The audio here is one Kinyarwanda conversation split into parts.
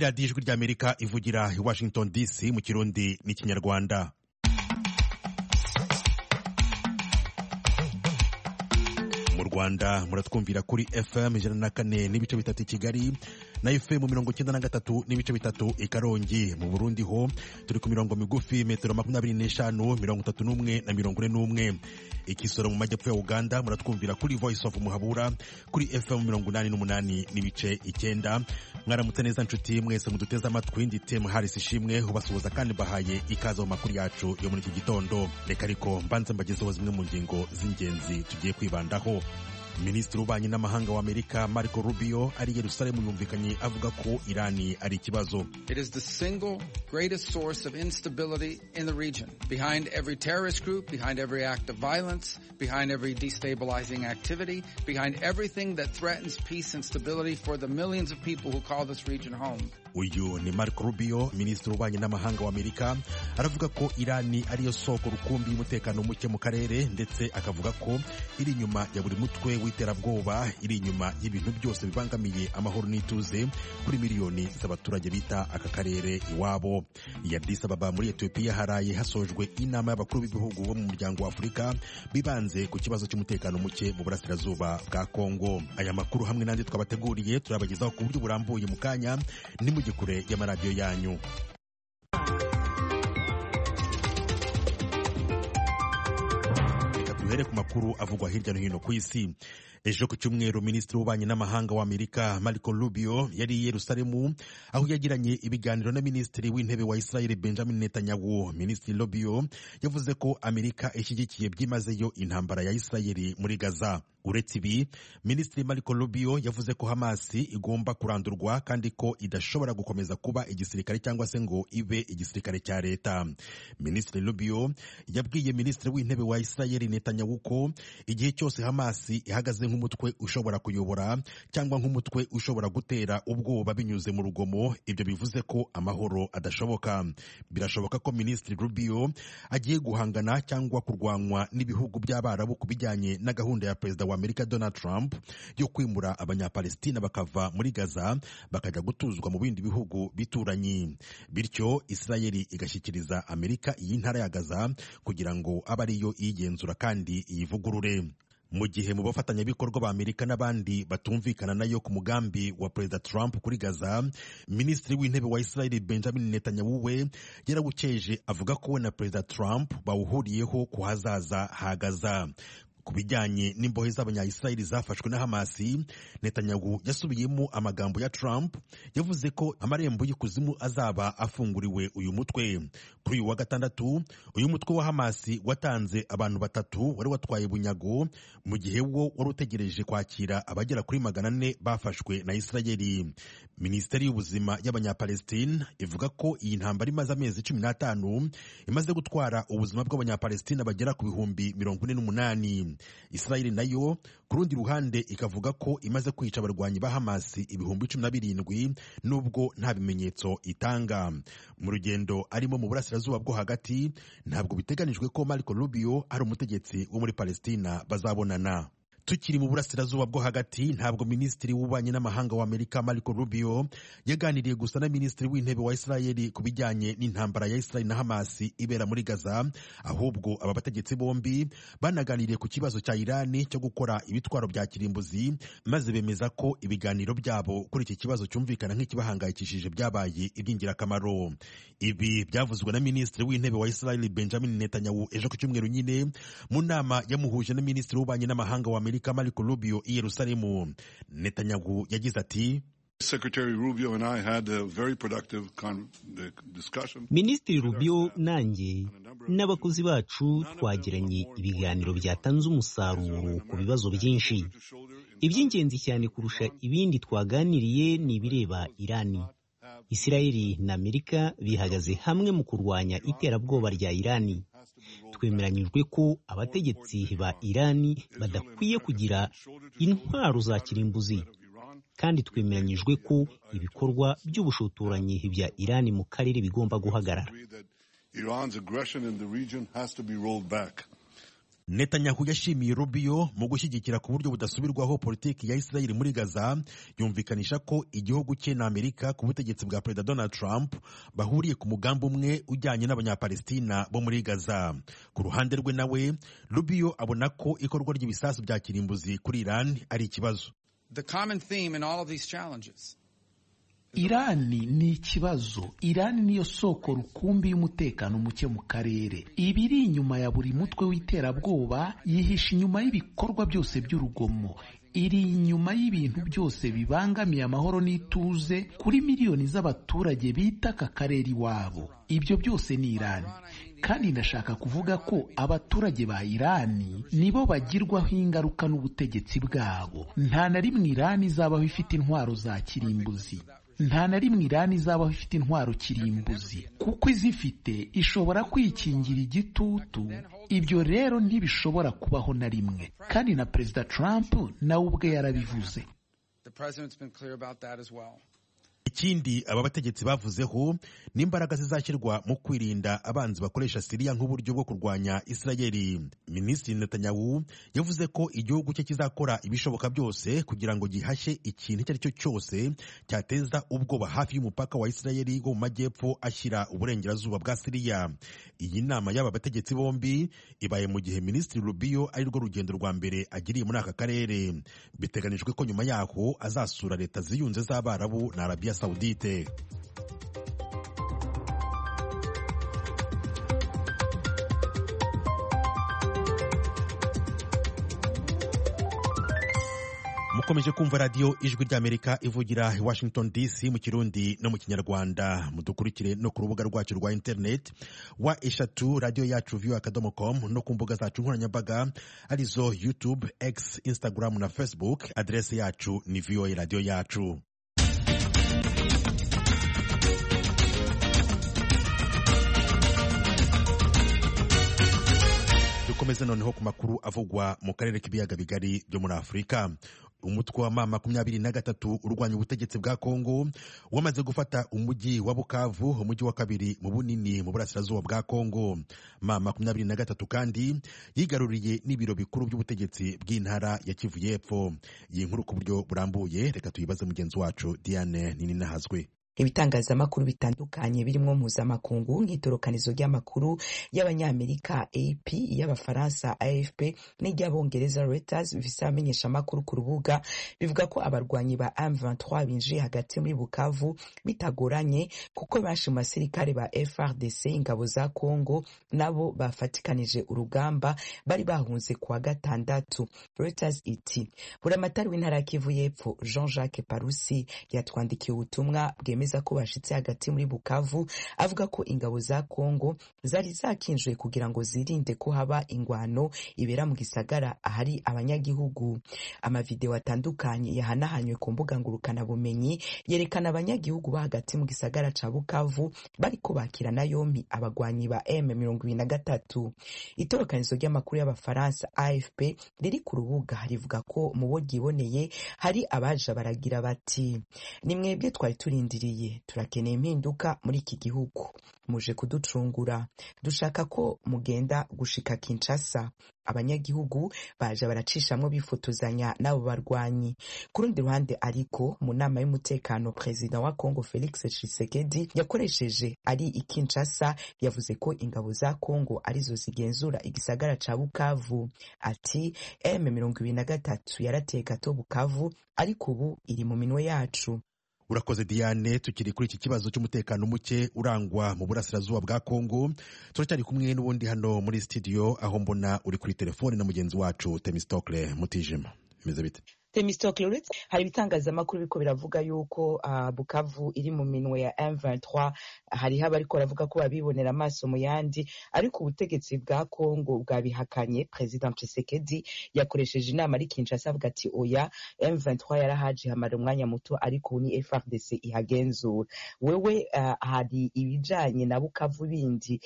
radiyo ijwi ry'Amerika ivugira i Washington DC mu Kirundi n'Ikinyarwanda. Mu Rwanda muratwumvira kuri FM 104.3 Kigali na FM 93.3 i Karongi. Mu Burundi ho turi ku mirongo migufi metero 25, 31 na 41. Ikisoro mu majyepfo ya Uganda muratwumvira kuri Voice of Muhabura kuri FM 88.9. Mwaramutse neza nshuti mwese muduteza amatwi. Ndi Tem Harris Ishimwe ubasuhuza kandi bahaye ikaze mu makuru yacu yo muri iki gitondo. Reka ariko mbanze mbagezeho zimwe mu ngingo z'ingenzi tugiye kwibandaho. Minisitiri w'ububanyi n'amahanga wa Amerika Marco Rubio ari Yerusalemu yumvikanye avuga ko Irani ari ikibazo. It is the single greatest source of instability in the region. Behind every terrorist group, behind every act of violence, behind every destabilizing activity, behind everything that threatens peace and stability for the millions of people who call this region home. Uyu ni Marco Rubio, Minisitiri w'ububanyi n'amahanga wa Amerika, aravuga ko Irani ariyo soko rukumbi y'umutekano muke mu karere, ndetse akavuga ko iri nyuma ya buri mutwe w'iterabwoba, iri inyuma y'ibintu byose bibangamiye amahoro n'ituze kuri miliyoni z'abaturage bita aka karere iwabo. I Addis Ababa muri Ethiopia haraye hasojwe inama y'abakuru b'ibihugu bo mu muryango wa Afurika bibanze ku kibazo cy'umutekano muke mu burasirazuba bwa Kongo. Aya makuru hamwe n'andi twabateguriye turabagezaho ku buryo burambuye mu kanya, ni mu gikure y'amaradiyo yanyu. Duhere ku makuru avugwa hirya no hino ku isi. Ejo ku cyumweru Minisitiri w'ububanyi n'amahanga wa Amerika Marco Rubio yari i Yerusalemu aho yagiranye ibiganiro na Minisitiri w'intebe wa Israel Benjamin Netanyahu. Minisitiri Rubio yavuze ko Amerika ishyigikiye byimazeyo intambara ya Israel muri Gaza. Uretse ibi, Minisitiri Marco Rubio yavuze ko Hamas igomba kurandurwa kandi ko idashobora gukomeza kuba igisirikare cyangwa se ngo ibe igisirikare cya leta. Minisitiri Rubio yabwiye Minisitiri w'intebe wa Israel Netanyahu ko igihe cyose Hamas ihagaze nk'umutwe ushobora kuyobora cyangwa nk'umutwe ushobora gutera ubwoba binyuze mu rugomo, ibyo bivuze ko amahoro adashoboka. Birashoboka ko Minisitiri Rubio agiye guhangana cyangwa kurwanwa n'ibihugu by'Abarabu ku bijyanye na gahunda ya Perezida wa Amerika Donald Trump yo kwimura Abanyapalestina bakava muri Gaza bakajya gutuzwa mu bindi bihugu bituranyi. Bityo Israeli igashyikiriza Amerika iyi ntara ya Gaza kugira ngo abe ariyo iyigenzura kandi iyivugurure. Mu gihe mu bafatanyabikorwa ba Amerika n'abandi batumvikana nayo ku mugambi wa Perezida Trump kuri Gaza, Minisitiri w'intebe wa Israel Benjamin Netanyahu we yarawukeje avuga ko we na Perezida Trump bawuhuriyeho ku hazaza ha Gaza. Ku bijyanye n'imbohe z'Abanya-Israeli zafashwe na Hamas, Netanyahu yasubiyemo amagambo ya Trump yavuze ko amarembo y'ikuzimu azaba afunguriwe uyu mutwe. Kuri uyu wa gatandatu, uyu mutwe wa Hamas watanze abantu 3 wari watwaye bunyago, mu gihe wo wari utegereje kwakira abagera kuri 400 bafashwe na Israeli. Minisiteri y'ubuzima y'Abanyapalestina ivuga ko iyi ntambara imaze amezi 15 imaze gutwara ubuzima bw'Abanyapalestina bagera ku bihumbi 48. Israeli nayo ku rundi ruhande ikavuga ko imaze kwica abarwanyi ba Hamas ibihumbi 17 nubwo nta bimenyetso itanga. Mu rugendo arimo mu burasirazuba bwo hagati, ntabwo biteganijwe ko Marco Rubio ari umutegetsi wo muri Palestina bazabonana. Tukiri mu burasirazuba bwo hagati, ntabwo Minisitiri w'ububanyi n'amahanga wa Amerika Marco Rubio yaganiriye gusa na Minisitiri w'intebe wa Israel ku bijyanye n'intambara ya Israel na Hamas ibera muri Gaza, ahubwo aba bategetsi bombi banaganiriye ku kibazo cya Irani cyo gukora ibitwaro bya kirimbuzi, maze bemeza ko ibiganiro byabo kuri iki kibazo cyumvikana nk'ikibahangayikishije byabaye iby'ingirakamaro. Ibi byavuzwe na Minisitiri w'intebe wa Israel Benjamin Netanyahu ejo ku cyumweru nyine mu nama yamuhuje na Minisitiri w'ububanyi n'amahanga wa Amerika Marco Rubio i Yerusalemu. Netanyahu yagize ati: Secretary Rubio and I had a very productive discussion. Minisitiri Rubio nanjye n'abakozi bacu twagiranye ibiganiro byatanze umusaruro ku bibazo byinshi. Iby'ingenzi cyane kurusha ibindi twaganiriye ni ibireba Irani. Isirayeli na Amerika bihagaze hamwe mu kurwanya iterabwoba rya Irani. Twemeranyijwe ko abategetsi ba Irani badakwiye kugira intwaro za kirimbuzi, kandi twemeranyijwe ko ibikorwa by'ubushotoranyi bya Irani mu karere bigomba guhagarara. Netanyahu yashimiye Rubio mu gushyigikira ku buryo budasubirwaho politiki ya Israel muri Gaza, yumvikanisha ko igihugu cye na Amerika ku butegetsi bwa Perezida Donald Trump bahuriye ku mugambi umwe ujyanye n'abanyapalestina bo muri Gaza. Ku ruhande rwe nawe, Rubio abona ko ikorwa ry'ibisasu bya kirimbuzi kuri Iran ari ikibazo. The common theme in all of these challenges, Irani ni ikibazo. Irani niyo soko rukumbi y'umutekano muke mu karere. Ibiri inyuma ya buri mutwe w'iterabwoba, yihisha inyuma y'ibikorwa byose by'urugomo, iri inyuma y'ibintu byose bibangamiye amahoro n'ituze kuri miliyoni z'abaturage bita aka karere iwabo. Ibyo byose ni Irani, kandi ndashaka kuvuga ko abaturage ba Irani nibo bagirwaho ingaruka n'ubutegetsi bwabo. Nta na rimwe Irani izabaho ifite intwaro za kirimbuzi. Nta na rimwe Irani izabaho ifite intwaro kirimbuzi, kuko izifite ishobora kwikingira igitutu. Ibyo rero ntibishobora kubaho na rimwe, kandi na Perezida Trump nawe ubwe yarabivuze. Ikindi aba bategetsi bavuzeho n'imbaraga zizashyirwa mu kwirinda abanzi bakoresha Siriya nk'uburyo bwo kurwanya Isirayeli. Minisitiri Netanyahu yavuze ko igihugu cye kizakora ibishoboka byose kugira ngo gihashye ikintu icyo ari cyo cyose cyateza ubwoba hafi y'umupaka wa Isirayeli wo mu majyepfo ashyira uburengerazuba bwa Siriya. Iyi nama y'aba bategetsi bombi ibaye mu gihe Minisitiri Rubio ari rwo rugendo rwa mbere agiriye muri aka karere. Biteganijwe ko nyuma yaho azasura Leta Ziyunze z'Abarabu na Arabia Saudite. Mukomeje kumva radio Ijwi ry'Amerika ivugira i Washington DC mu Kirundi no mu Kinyarwanda. Mudukurikire no ku rubuga rwacu rwa internet wa eshatu radio yacu voa.com no ku mbuga zacu nkoranyambaga arizo YouTube, X, Instagram na Facebook. Adresse yacu ni VOA radio yacu. Dukomeze noneho ku makuru avugwa mu karere k'ibiyaga bigari byo muri Afurika. Umutwe wa M23 urwanya ubutegetsi bwa Kongo wamaze gufata umujyi wa Bukavu, umujyi wa kabiri mu bunini mu burasirazuba bwa Kongo. M23 kandi yigaruriye n'ibiro bikuru by'ubutegetsi bw'intara ya Kivu y'Epfo. Iyi nkuru ku buryo burambuye reka tuyibaze mugenzi wacu Diane Nininahazwe. Ibitangazamakuru bitandukanye birimo mpuzamakungu nk'itorokanizo ry'amakuru y'Abanyamerika AP, y'Abafaransa AFP n'iry'Abongereza Reuters bifise amenyesha amakuru ku rubuga bivuga ko abarwanyi ba M23 binjiye hagati muri Bukavu bitagoranye, kuko bashi mu basirikare ba FARDC ingabo za Kongo nabo bafatikanije urugamba bari bahunze kuwa gatandatu. Reuters iti buramatari w'intara ya Kivu y'Epfo Jean-Jacques Parusi yatwandikiye ubutumwa bwemeza ko bashitse hagati muri Bukavu, avuga ko ingabo za Kongo zari zakinjwe kugira ngo zirinde ko haba ingwano ibera mu gisagara ahari abanyagihugu. Amavideo atandukanye yahanahanywe ku mbuga ngurukana bumenyi yerekana abanyagihugu ba hagati mu gisagara ca Bukavu bariko bakirana yombi abagwanyi ba M23. Itorokanizo ry'amakuru y'Abafaransa AFP riri ku rubuga rivuga ko mu bo ryiboneye hari abaje baragira bati nimwebwe twari turindiriye, turakeneye impinduka muri iki gihugu, muje kuducungura, dushaka ko mugenda gushika Kinshasa. Abanyagihugu baje baracishamwo bifotozanya n'abo barwanyi. Ku rundi ruhande ariko mu nama y'umutekano Perezida wa Kongo Felix Tshisekedi yakoresheje ari i Kinshasa yavuze ko ingabo za Kongo arizo zigenzura igisagara ca Bukavu. Ati M23 yarateye gato Bukavu ariko ubu iri mu minwe yacu. Urakoze Diane. Tukiri kuri iki kibazo cy'umutekano muke urangwa mu burasirazuba bwa Kongo, turacyari kumwe n'ubundi hano muri studio, aho mbona uri kuri telefone na mugenzi wacu Temistokle Mutijima. Bimeze bite? Temistokle, hari ibitangazamakuru biko biravuga yuko Bukavu iri mu minwe ya M23, hariho abariko baravuga ko babibonera amaso mu yandi, ariko ubutegetsi bwa Kongo bwabihakanye. President Tshisekedi yakoresheje inama ari Kinshasa avuga ati oya, M23 yarahaje hamara umwanya muto ariko ni FARDC ihagenzura. Wewe hari ibijanye na Bukavu bindi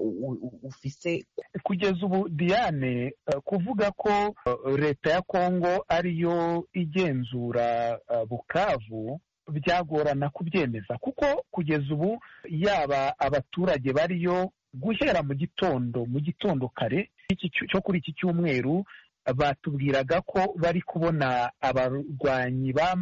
ufise kugeza ubu Diane, kuvuga ko leta ya Kongo ariyo igenzura Bukavu byagorana kubyemeza, kuko kugeza ubu yaba abaturage bariyo guhera mu gitondo kare cyo kuri iki cyumweru batubwiraga ko bari kubona abarwanyi ba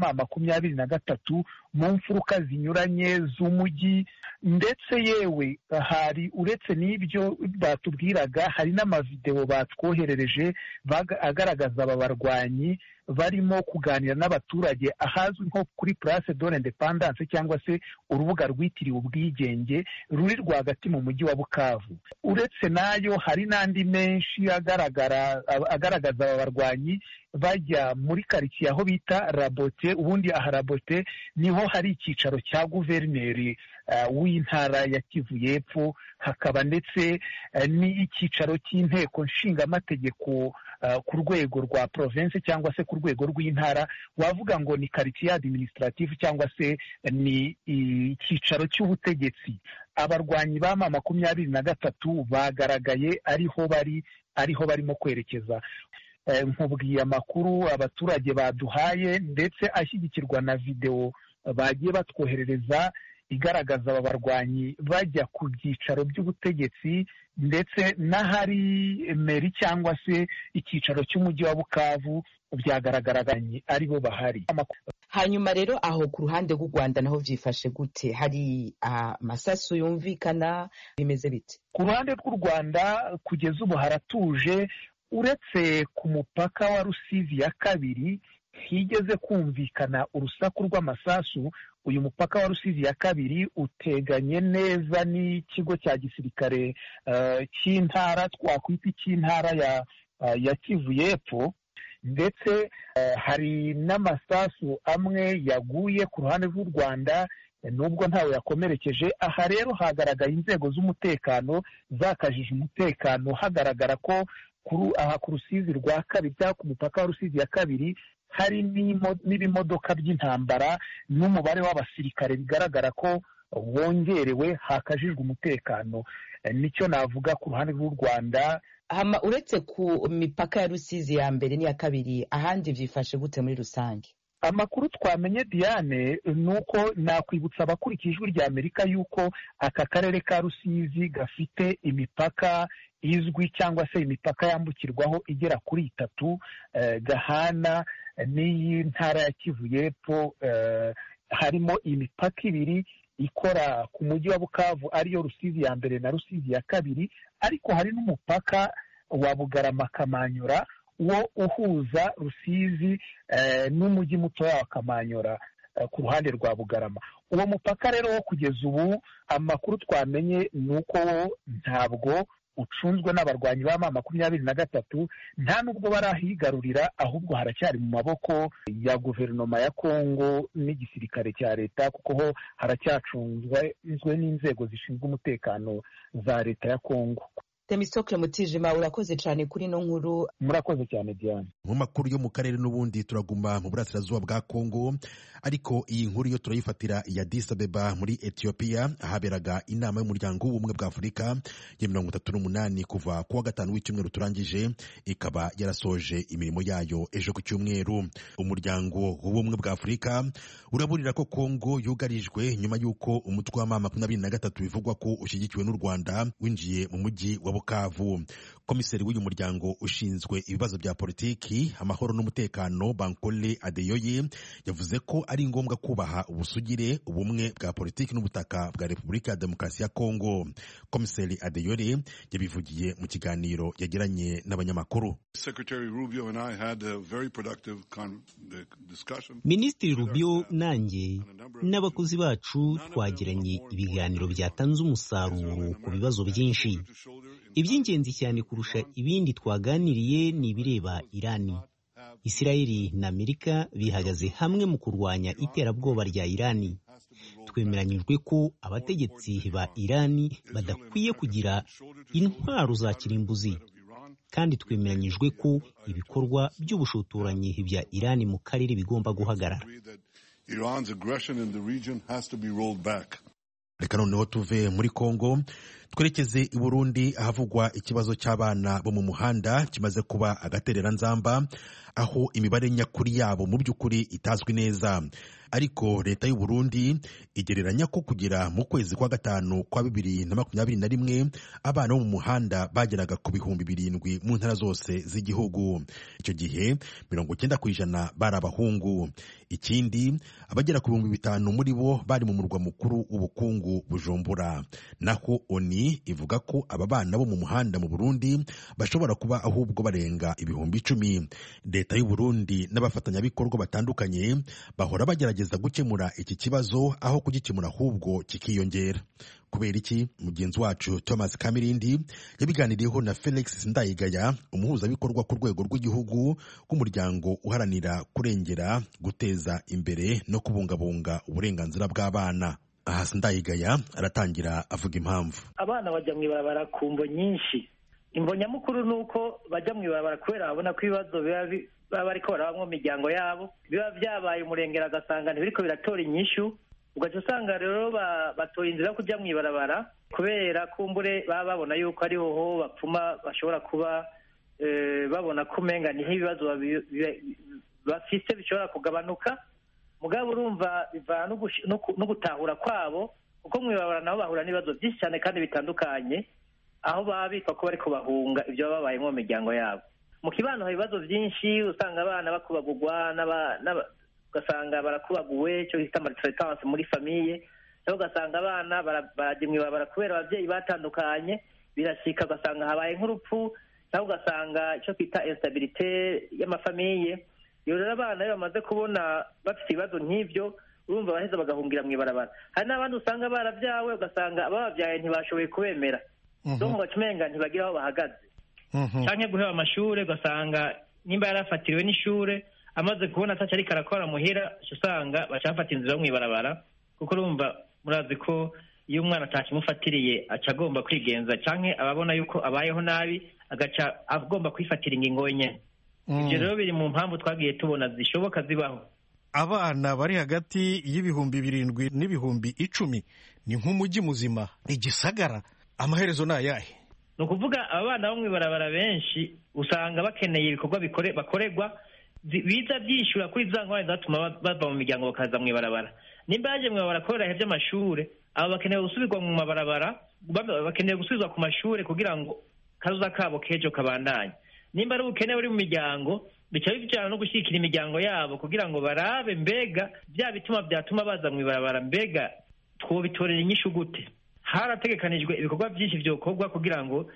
M23 mu mfuruka zinyuranye z'umujyi, ndetse yewe hari uretse n'ibyo batubwiraga hari n'amavideo batwoherereje agaragaza aba barwanyi barimo kuganira n'abaturage ahazwi nko kuri Place de l'Independance cyangwa se urubuga rwitiriwe ubwigenge ruri rwagati mu mujyi wa Bukavu. Uretse nayo hari n'andi menshi agaragaza aba barwanyi bajya muri karitsiye aho bita Rabote. Ubundi aha Rabote niho hari icyicaro cya guverineri w'intara ya Kivu y'Epfo, hakaba ndetse n'icyicaro cy'inteko nshingamategeko ku rwego rwa province cyangwa se ku rwego rw'intara. Wavuga ngo ni quartier administrative cyangwa se ni icyicaro cy'ubutegetsi. Abarwanyi ba M23 bagaragaye ariho barimo kwerekeza. Nkubwiye amakuru abaturage baduhaye ndetse ashyigikirwa na video bagiye batwoherereza igaragaza aba barwanyi bajya ku byicaro by'ubutegetsi ndetse n'ahari meri cyangwa se icyicaro cy'umujyi wa Bukavu byagaragaraga aribo bahari. Hanyuma rero aho ku ruhande rw'u Rwanda naho byifashe gute? Hari amasasu yumvikana, bimeze bite? Ku ruhande rw'u Rwanda kugeza ubu haratuje, uretse ku mupaka wa Rusizi ya kabiri higeze kumvikana urusaku rw'amasasu. Uyu mupaka wa Rusizi ya kabiri uteganye neza n'ikigo cya gisirikare cy'intara, twakwita icy'intara ya Kivu y'Epfo, ndetse hari n'amasasu amwe yaguye ku ruhande rw'u Rwanda nubwo ntawe yakomerekeje. Aha rero hagaragaye inzego z'umutekano zakajije umutekano, hagaragara ko aha ku Rusizi rwa kabiri cyangwa ku mupaka wa Rusizi ya kabiri hari n'ibimodoka by'intambara n'umubare w'abasirikare bigaragara ko wongerewe, hakajijwe umutekano. Nicyo navuga ku ruhande rw'u Rwanda. Uretse ku mipaka ya Rusizi ya mbere n'iya kabiri, ahandi byifashe gute muri rusange? Amakuru twamenye Diane nuko nakwibutsa abakurikije ijwi rya Amerika yuko aka karere ka Rusizi gafite imipaka izwi cyangwa se imipaka yambukirwaho igera kuri 3 gahana n'iyi ntara ya Kivu y'Epfo. Harimo imipaka 2 ikora ku mujyi wa Bukavu ariyo Rusizi ya mbere na Rusizi ya kabiri, ariko hari n'umupaka wa Bugarama Kamanyora wo uhuza Rusizi n'umujyi muto wa Kamanyora ku ruhande rwa Bugarama. Uwo mupaka rero wo kugeza ubu amakuru twamenye nuko ntabwo ucunzwe n'abarwanyi ba M23, nta nubwo barahigarurira, ahubwo haracyari mu maboko ya guverinoma ya Kongo n'igisirikare cya leta, kuko ho haracyacunzwe n'inzego zishinzwe umutekano za leta ya Kongo. Temistocle Mutijima, urakoze cyane kuri no nkuru. Murakoze cyane Diane. Mu makuru yo mu karere n'ubundi turaguma mu burasirazuba bwa Kongo, ariko iyi nkuru yo turayifatira ya Addis Abeba muri Ethiopia, ahaberaga inama y'umuryango w'ubumwe bwa Afurika ya 38 kuva kuwa gatanu w'icyumweru turangije, ikaba yarasoje imirimo yayo ejo ku cyumweru. Umuryango w'ubumwe bwa Afurika uraburira ko Kongo yugarijwe nyuma y'uko umutwe wa M23 bivugwa ko ushyigikiwe n'u Rwanda winjiye mu mujyi wa Bukavu. Komiseri w'uyu muryango ushinzwe ibibazo bya politiki, amahoro n'umutekano, Bankole Adeyoye, yavuze ko ari ngombwa kubaha ubusugire, ubumwe bwa politiki n'ubutaka bwa Repubulika ya Demokarasi ya Kongo. Komiseri Adeyoye yabivugiye mu kiganiro yagiranye n'abanyamakuru. Minisitiri Rubio nanjye n'abakozi bacu twagiranye ibiganiro byatanze umusaruro ku bibazo byinshi. Iby'ingenzi cyane kurusha ibindi twaganiriye ni ibireba Irani. Isirayeli na Amerika bihagaze hamwe mu kurwanya iterabwoba rya Irani. Twemeranyijwe ko abategetsi ba Irani badakwiye kugira intwaro za kirimbuzi, kandi twemeranyijwe ko ibikorwa by'ubushotoranyi bya Irani mu karere bigomba guhagarara. Reka noneho tuve muri Kongo twerekeze i Burundi ahavugwa ikibazo cy'abana bo mu muhanda kimaze kuba agatereranzamba, aho imibare nyakuri yabo mu by'ukuri itazwi neza. Ariko leta y'u Burundi igereranya ko kugera mu kwezi kwa gatanu kwa 2021 abana bo mu muhanda bageraga ku 7,000 mu ntara zose z'igihugu. Icyo gihe 90% bari abahungu. Ikindi, abagera ku 5,000 muri bo bari mu murwa mukuru w'ubukungu Bujumbura. Naho ONI ivuga ko aba bana bo mu muhanda mu Burundi bashobora kuba ahubwo barenga 10,000. Leta y'u Burundi n'abafatanyabikorwa batandukanye bahora bagerageza gukemura iki kibazo aho kugikemura ahubwo kikiyongera. Kubera iki? Mugenzi wacu Thomas Kamirindi yabiganiriyeho na Felix Ndayigaya, umuhuzabikorwa ku rwego rw'igihugu k'umuryango uharanira kurengera, guteza imbere no kubungabunga uburenganzira bw'abana. Aha Ndayigaya aratangira avuga impamvu. Abana bajya mu ibarabara ku mvo nyinshi. Imvo nyamukuru nuko bajya mu ibarabara kubera babona ko ibibazo baba bariko barabamwo mu miryango yabo biba byabaye umurengera, agasanga ntibiriko biratora inyishu. Ugaca usanga rero batoye inzira yo kujya mu ibarabara kubera kumbure baba babona yuko ariho ho bapfuma bashobora kuba babona ko umenga niho ibibazo bafise bishobora kugabanuka. Mugabo urumva bivana no gutahura kwabo, kuko mu ibarabara nabo bahura n'ibibazo byinshi cyane kandi bitandukanye, aho baba bitwa ko bariko bahunga ibyo baba babayemo mu miryango yabo. Mu kibano hari ibibazo byinshi, usanga abana bakubagurwa ugasanga barakubaguwe, cyo bita maltraitance muri famiye, cyangwa ugasanga abana barajya mu ibarabara kubera ababyeyi batandukanye, birashika ugasanga habaye nk'urupfu, cyangwa ugasanga icyo twita instabilité y'amafamiye. Iyo rero abana iyo bamaze kubona bafite ibibazo nk'ibyo, urumva baheza bagahungira mu ibarabara. Hari n'abandi usanga barabyawe, ugasanga abababyaye ntibashoboye kubemera, donc bacumenga ntibagira aho bahagaze. Canke guheba amashure, ugasanga nimba yarafatiriwe n'ishure amaze kubona ataca ariko arakora muhira, usanga bacafata inzira yo mw'ibarabara, kuko urumva murazi ko iyo umwana atakimufatiriye aca agomba kwigenza, canke ababona yuko abayeho nabi agaca agomba kwifatira ingingo nyene. Ivyo rero biri mu mpamvu twagiye tubona zishoboka zibaho. Abana bari hagati y'7,000 n'ibihumbi 10 ni nk'umujyi muzima, igisagara. Amaherezo ni ayahe? Ni ukuvuga abana bo mw'ibarabara benshi usanga bakeneye ibikorwa bakorerwa biza byishyura kuri za ngwara zatuma bava mu miryango bakaza mw'ibarabara. Nimba yaje mw'ibarabara kubera ibihe by'amashure, abo bakeneye gusubirwa mu mabarabara, bakeneye gusubizwa ku mashure kugira ngo kazoza kabo kejo kabandanye. Nimba ari ubukene buri mu miryango, bica bijyana no gushyigikira imiryango yabo kugira ngo barabe mbega bya bituma byatuma baza mw'ibarabara, mbega twobitorera inyishu gute. Harategekanijwe ibikorwa byinshi byokorwa kugira ngo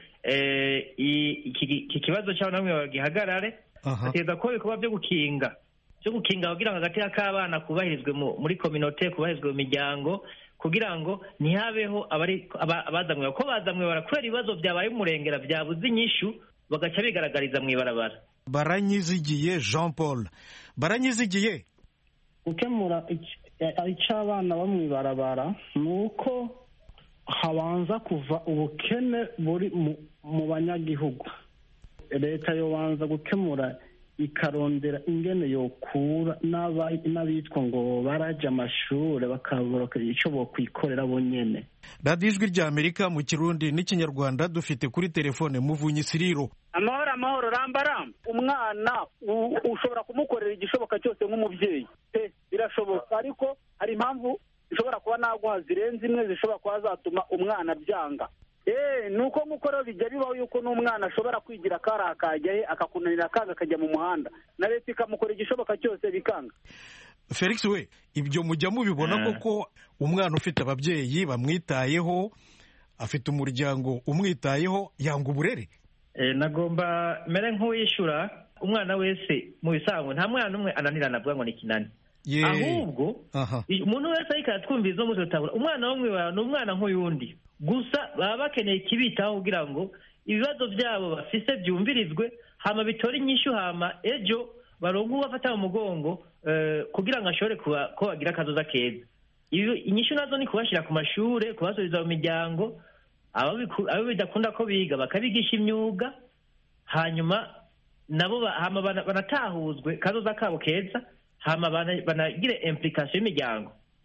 iki kibazo cy'abana bamwe gihagarare. Hateza ko ibikorwa byo gukinga kugira ngo hagati y'akabana kubahirizwe muri communauté, kubahirizwe mu miryango, kugira ngo ntihabeho abazamwe ko bazamwe barakora ibibazo byabaye umurengera byabuze inyishu bagaca bigaragariza mu ibarabara. Baranyizigiye Jean Paul, baranyizigiye gukemura icy'abana bo mu ibarabara ni uko habanza kuva ubukene buri mu banyagihugu. Leta yobanza gukemura ikarondera ingene yokura n'abitwa ngo baraje amashure bakabura icyo bokwikorera bonyene. Radio Ijwi ry'Amerika mu Kirundi n'Ikinyarwanda dufite kuri telefone Muvunyi Siriro. Amahoro rambaramba. Umwana ushobora kumukorera igishoboka cyose nk'umubyeyi, birashoboka, ariko hari impamvu zishobora kuba naguha zirenze imwe zishobora kuba zatuma umwana byanga. Nuko mukoro bijya bibaho yuko n'umwana ashobora kwigira kari akajyahe akakunanira akanga akajya mu muhanda, na leta ikamukora igishoboka cyose bikanga. Felix we, ibyo mujya mubibona koko umwana ufite ababyeyi bamwitayeho, afite umuryango umwitayeho, yanga uburere? Nagomba mere nk'uwishyura umwana wese mu bisanzwe, nta mwana umwe ananirana avuga ngo ni kinani. Ahubwo umuntu wese ariko atwumvira izo muzo tabura, umwana wo mwibara ni umwana nk'uyundi, gusa baba bakeneye ikibitaho kugira ngo ibibazo byabo bafise byumvirizwe, hama bitore inyishu, hama ejo barongo bafata mu mugongo kugira ngo ashobore ko bagira akazoza keza. Inyishu nazo ni kubashira ku mashure, kubasubiza mu miryango, abo bidakunda ko biga bakabigisha imyuga, hanyuma nabo banatahuzwe kazoza kabo keza, hama banagire implication y'imiryango.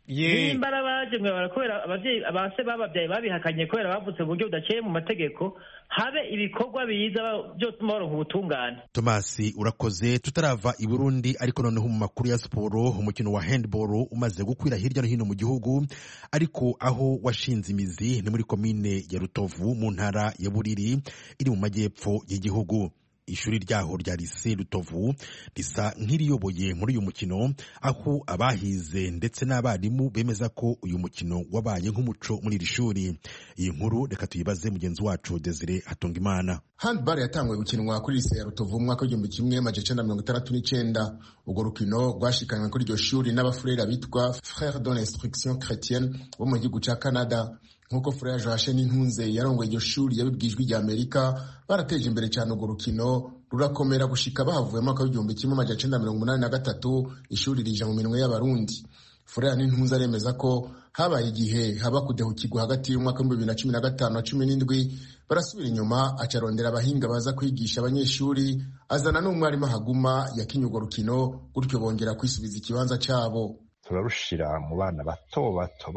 nimba arabaje ngo barakubera abavyeyi abase bababyaye babihakanye kubera bavutse mu buryo budaciye mu mategeko habe ibikorwa biza byotuma baronka ubutungane. Tomasi urakoze. Tutarava i Burundi ariko noneho mu makuru ya siporo, umukino wa handball umaze gukwira hirya no hino mu gihugu, ariko aho washinze imizi ni muri komine ya Rutovu mu ntara ya Buriri iri mu majyepfo y'igihugu. Ishuri ryaho rya Lycée Rutovu risa nk'iriyoboye muri uyu mukino, aho abahize ndetse n'abarimu bemeza ko uyu mukino wabaye nk'umuco muri iri shuri. Iyi nkuru reka tuyibaze mugenzi wacu Desire Hatungimana. Handball yatanguye gukinwa kuri Lycée ya Rutovu mu mwaka w'igihumbi kimwe amajana icenda mirongo itandatu n'icenda. Urwo rukino rwashikanywe kuri iryo shuri n'abafurera bitwa Frères de l'Instruction Chrétienne bo mu gihugu ca Canada. Nkuko Frère Joachim Intunze yarongoye iryo shuri yabibwijwe rya Amerika, barateje imbere cyane urwo rukino rurakomera gushika bahavuye mu mwaka w'igihumbi kimwe amajana icenda mirongo umunani na gatatu ishuri rija mu minwe y'abarundi. Frère Intunze aremeza ko habaye igihe haba kudehukirwa hagati y'umwaka wa 2015 na 17 barasubira inyuma, acarondera abahinga baza kwigisha abanyeshuri, azana n'umwarimu haguma yakinye urwo rukino, gutyo bongera kwisubiza ikibanza cabo. Turarushira mu bana bato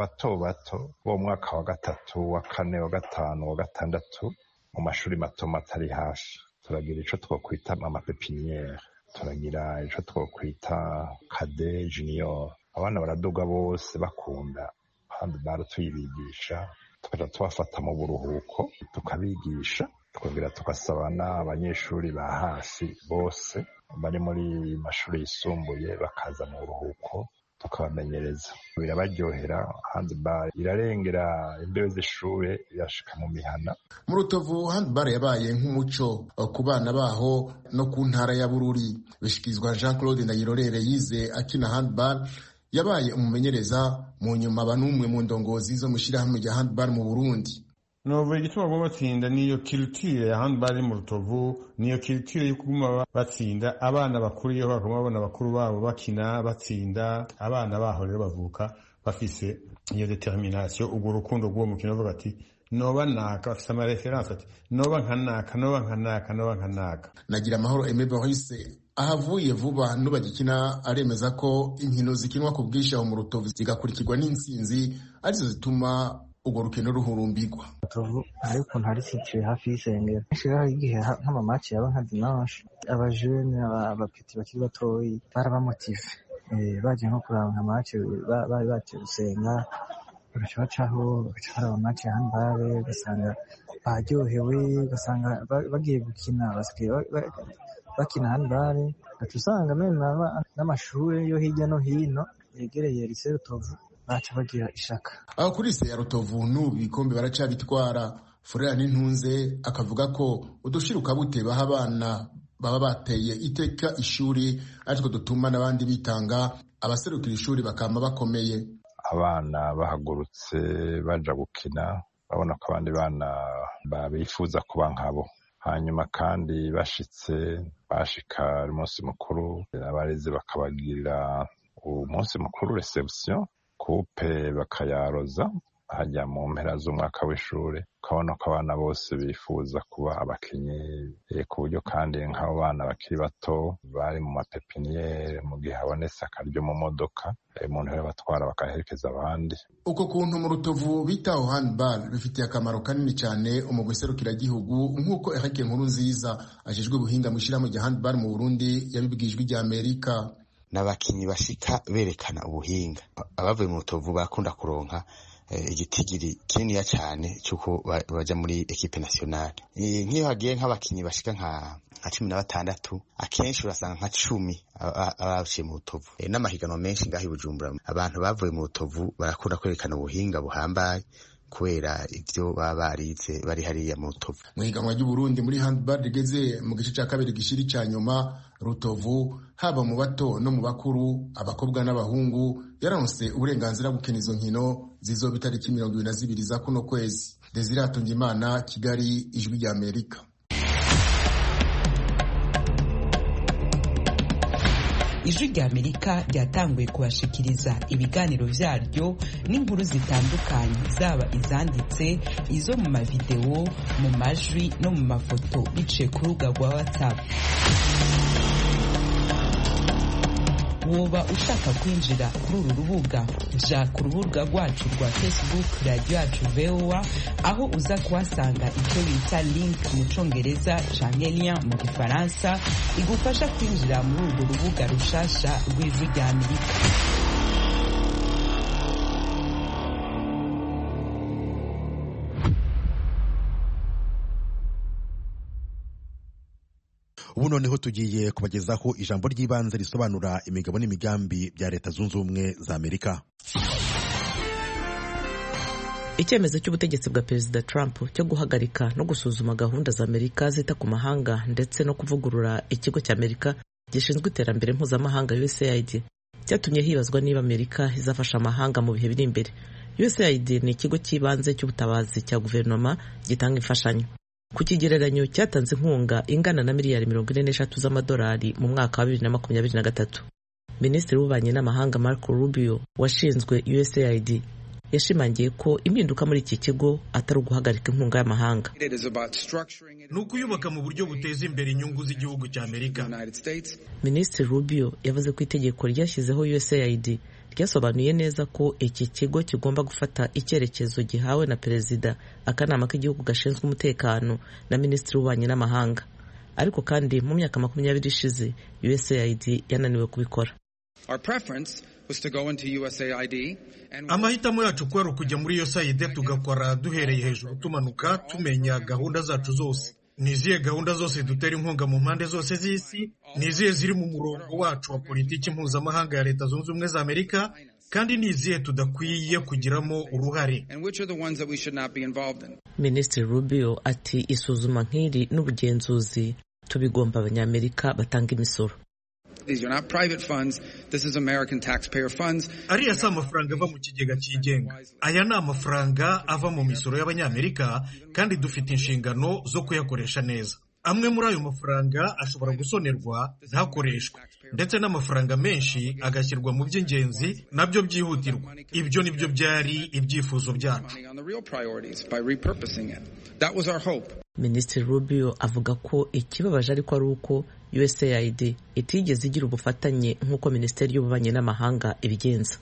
bo mwaka wa gatatu, wa kane, wa gatanu, wa gatandatu mu mashuri mato matari hafi. Turagira ico twokwita amapepiniere, turagira ico twokwita cadet junior. Abana baraduga bose bakunda handball tuyibigisha, tukaja tubafata mu buruhuko tukabigisha, twongera tugasaba n'abanyeshuri ba hafi bose bari muri mashuri yisumbuye bakaza mu buruhuko tukabamenyereza. Birabaryohera. Handball irarengera imbeho z'ishure, irashika mu mihana. Mu Rutovu handball yabaye nk'umuco ku bana baho no ku ntara ya Bururi. Bishikizwa Jean Claude Ndayirorere yize akina handball, yabaye umumenyereza mu nyuma banumwe mu ndongozi zo mushirahamwe rya handball mu Burundi. Novuga igituma bagomba batsinda niyo culture ya handball mu Rutovu, niyo culture yo kuguma batsinda. Abana bakuru iyo bagomba babona bakuru babo bakina batsinda, abana baho rero bavuka bafise iyo determination, ubwo rukundo rw'uwo mukino, bavuga ati noba naka, bafise ama reference ati noba nkanaka. Nagira amahoro Aimé Boris ahavuye vuba n'ubagikina aremeza ko inkino zikinwa ku bwisha mu Rutovu zigakurikirwa n'intsinzi arizo zituma urwo rukino ruhurumbirwa. Rutovu ariko ntari cicaye hafi y'isengero. Ishira igihe nk'amamaci yaba nka dimanche, abajene abapeti bakiri batoyi barabamotive, baje nko kuraba nka match bari baje gusenga, bagaca bacaho bagaca baraba match ya handball, ugasanga baryohewe, ugasanga bagiye gukina basigaye bakina handball. Gaca usanga n'amashuri yo hirya no hino yegereye Lycée Rutovu baca bagira ishaka. Aho kuri Lycée ya Rutovu n'ubu ibikombe baracabitwara. Frère Nintunze akavuga ko udushiruka bute baha abana baba bateye iteka ishuri ariko dutuma n'abandi bitanga, abaserukira ishuri bakama bakomeye. Abana bahagurutse baja gukina, babona ko abandi bana babifuza kuba nkabo. Hanyuma kandi bashika umunsi mukuru, abarezi bakabagirira umunsi mukuru reception, coupe bakayaroza hajya mu mpera z'umwaka w'ishure, ukabona ko abana bose bifuza kuba abakinyi, ku buryo kandi nk'abo bana bakiri bato bari mu mapepiniere, mu gihe habonetse akaryo mu modoka umuntu rero batwara bakaherekeza abandi. Uko kuntu mu Rutovu bitaho handball bifitiye akamaro kanini cyane umugwi serukiragihugu, nk'uko Eric Nkurunziza ajejwe ubuhinga mu ishirahamwe rya handball mu Burundi yabibwijwe rya Amerika. N'abakinyi bashika berekana ubuhinga, abavuye mu Rutovu bakunda kuronka igitigiri kininiya cyane cyuko baja muri equipe nationale. Nk'iyo hagiye nk'abakinyi bashika nka 16, akenshi urasanga nka 10 abaciye mu Rutovu. N'amahiganwa menshi ngaho i Bujumbura, abantu bavuye mu Rutovu barakunda kwerekana ubuhinga buhambaye kubera ivyo baba barize bari hariya mu Rutovu. Mu higanwa ry'u Burundi muri handball rigeze mu gice cya kabiri gishiri cya nyuma, Rutovu haba mu bato no mu bakuru, abakobwa n'abahungu yaronse uburenganzira gukina izo nkino zizoba itariki 22 za kuno kwezi. Desire Hatungimana, Kigali, Ijwi rya Amerika. Ijwi rya Amerika ryatanguye kubashikiriza ibiganiro vyaryo n'inkuru zitandukanye, zaba izanditse, izo mu mavideo, mu majwi no mu mafoto biciye ku rubuga rwa WhatsApp. woba ushaka kwinjira kuri uru rubuga ja ku rubuga rwacu rwa Facebook radio yacu VOA aho uza kuhasanga icyo bita link mu congereza canke lien mu gifaransa igufasha kwinjira muri urwo rubuga rushasha rw'Ijwi rya Amerika. ubu noneho tugiye kubagezaho ijambo ry'ibanze risobanura imigabo n'imigambi bya Leta Zunze Ubumwe za Amerika. Icyemezo cy'ubutegetsi bwa Perezida Trump cyo guhagarika no gusuzuma gahunda za Amerika zita ku mahanga ndetse no kuvugurura ikigo cya Amerika gishinzwe iterambere mpuzamahanga USAID cyatumye hibazwa niba Amerika izafasha amahanga mu bihe biri imbere. USAID ni ikigo cy'ibanze cy'ubutabazi cya guverinoma gitanga imfashanyo. Ku kigereranyo cyatanze inkunga ingana na miliyari 43 z'amadolari mu mwaka wa 2023. Minisitiri w'ububanyi n'amahanga Marco Rubio washinzwe USAID yashimangiye ko impinduka muri iki kigo atari uguhagarika inkunga y'amahanga, ni ukuyubaka mu buryo buteza imbere inyungu z'igihugu cya Amerika. Minisitiri Rubio yavuze ko itegeko ryashyizeho USAID ryasobanuye neza ko iki kigo kigomba gufata icyerekezo gihawe na Perezida, akanama k'igihugu gashinzwe umutekano na Minisitiri w'ububanyi n'amahanga. Ariko kandi mu myaka 20 ishize USAID yananiwe kubikora. Amahitamo yacu kwari ukujya muri USAID tugakora duhereye hejuru tumanuka, tumenya gahunda zacu zose. Nizihe gahunda zose dutera inkunga mu mpande zose z'isi, nizihe ziri mu murongo wacu wa politiki mpuzamahanga ya Leta Zunze Ubumwe za Amerika, kandi nizihe tudakwiye kugiramo uruhare. Minisitiri Rubio ati isuzuma nk'iri n'ubugenzuzi tubigomba abanyamerika batanga imisoro. These are not private funds. This is American taxpayer funds. Ariya si amafaranga ava mu kigega cyigenga. Aya ni amafaranga ava mu misoro y'abanyamerika, kandi dufite inshingano zo kuyakoresha neza. Amwe muri ayo mafaranga ashobora gusonerwa ntakoreshwe, ndetse n'amafaranga menshi agashyirwa mu by'ingenzi nabyo byihutirwa. Ibyo nibyo byari ibyifuzo byacu. Minisitiri Rubio avuga ko ikibabaje ariko ari uko USAID itigeze igira ubufatanye nk'uko Minisiteri y'Ububanyi n'Amahanga ibigenza.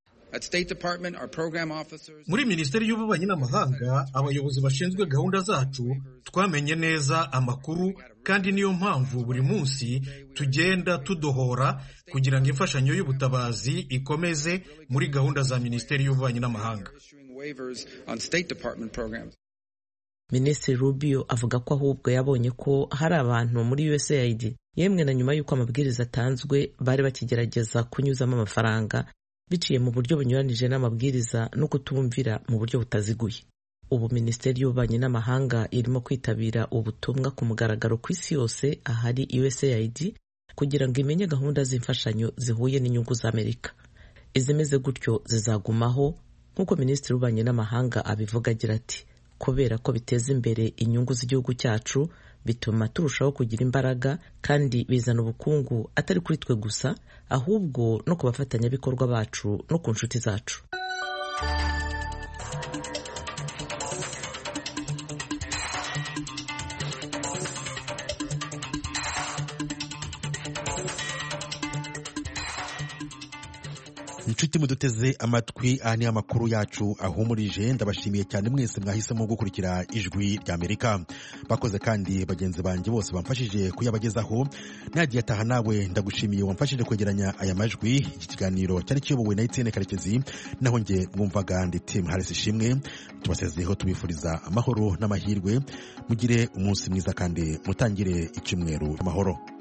Muri Minisiteri y'Ububanyi n'Amahanga abayobozi bashinzwe gahunda zacu twamenye neza amakuru, kandi niyo mpamvu buri munsi tugenda tudohora kugira ngo imfashanyo y'ubutabazi ikomeze muri gahunda za Minisiteri y'Ububanyi n'Amahanga. Minisitiri Rubio avuga ko ahubwo yabonye ko hari abantu muri USAID yemwe na nyuma y'uko amabwiriza atanzwe bari bakigerageza kunyuzamo amafaranga biciye mu buryo bunyuranije n'amabwiriza no kutumvira mu buryo butaziguye. Ubu Minisiteri y'Ububanyi n'Amahanga irimo kwitabira ubutumwa ku mugaragaro ku isi yose ahari USAID kugira ngo imenye gahunda z'imfashanyo zihuye n'inyungu za Amerika. Izimeze gutyo zizagumaho nk'uko Minisitiri w'Ububanyi n'Amahanga abivuga, agira ati kubera ko biteza imbere inyungu z'igihugu cyacu, bituma turushaho kugira imbaraga, kandi bizana ubukungu atari kuri twe gusa ahubwo no ku bafatanyabikorwa bacu no ku nshuti zacu. Inshuti muduteze amatwi, aha ni amakuru yacu ahumurije. Ndabashimiye cyane mwese mwahisemo gukurikira Ijwi rya Amerika. Bakoze kandi bagenzi banjye bose bamfashije kuyabagezaho. Nagiye ataha nawe ndagushimiye wamfashije kwegeranya aya majwi. Iki kiganiro cyari kiyobowe na Etienne Karekezi, naho nge mwumvaga ndi Tim Harris Ishimwe. Tubasezeho tubifuriza amahoro n'amahirwe. Mugire umunsi mwiza kandi mutangire icyumweru amahoro.